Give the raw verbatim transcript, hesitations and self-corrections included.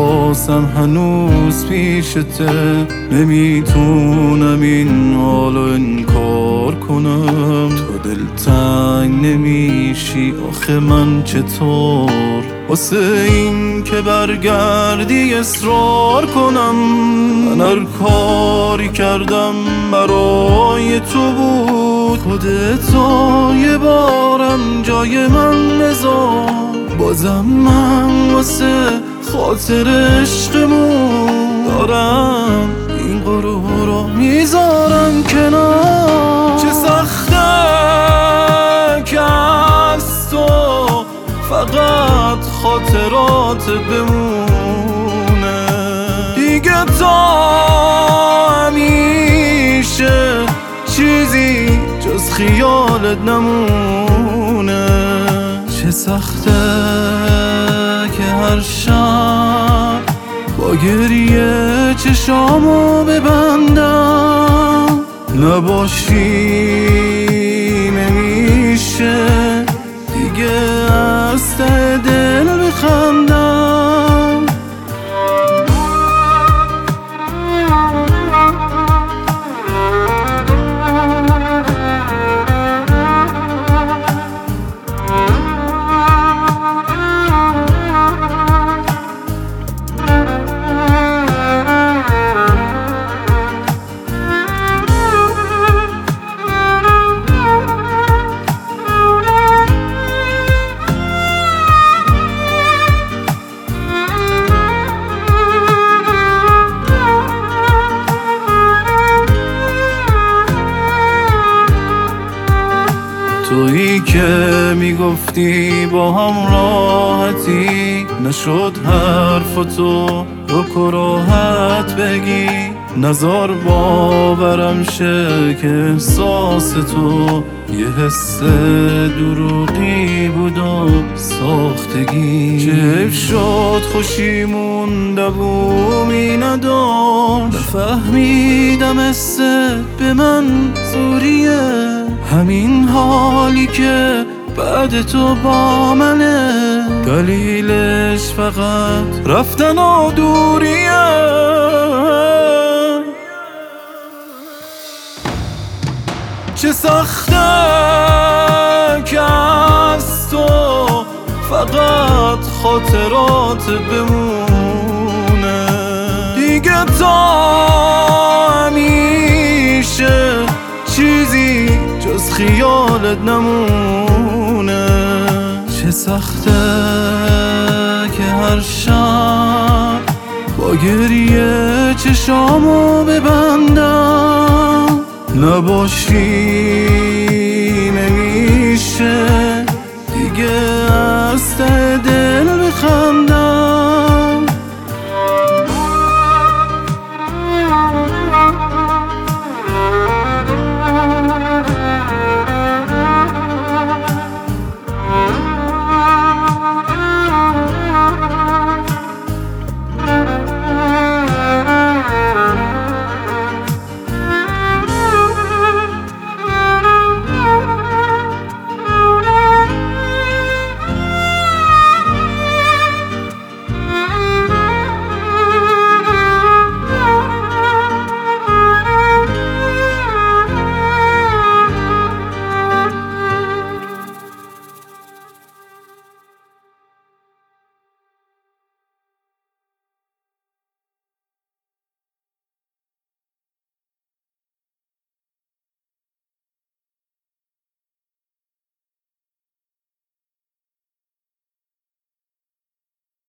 حواسم هنوز پیشته، نمیتونم این حالو انکار کنم. تو دلتنگ نمیشی آخه من چطور واسه این که برگردی اصرار کنم؟ من هر کاری کردم برای تو بود، خودتو یه بارم جای من بذار. بازم من واسه خاطر عشقمون دارم این غرور رو میذارم کنار. چه سخته که از تو فقط خاطرات بمونه، دیگه تا همیشه چیزی جز خیالت نمونه. چه سخته که هر شب با گریه چشامو ببندم، نباشی نمیشه دیگه از ته دل بخندم. تویی که میگفتی با هم راحتی، نشد حرفتو رو کراهت بگی. نزار باورم شه که احساس تو یه حس دروغی بود و ساختگی. چه شد خوشیمون دوومی نداشت، نفهمیدم حست به من زوریه. همین حالی که بعد تو با منه، دلیلش فقط رفتن و دوریه. چه سخته که از تو فقط خاطرات بمونه، دیگه تا همیشه چیزی جز خیالت نمونه. چه سخته که هر شب با گریه چشامو ببندم، نباشی نمیشه دیگه از ته دل بخندم.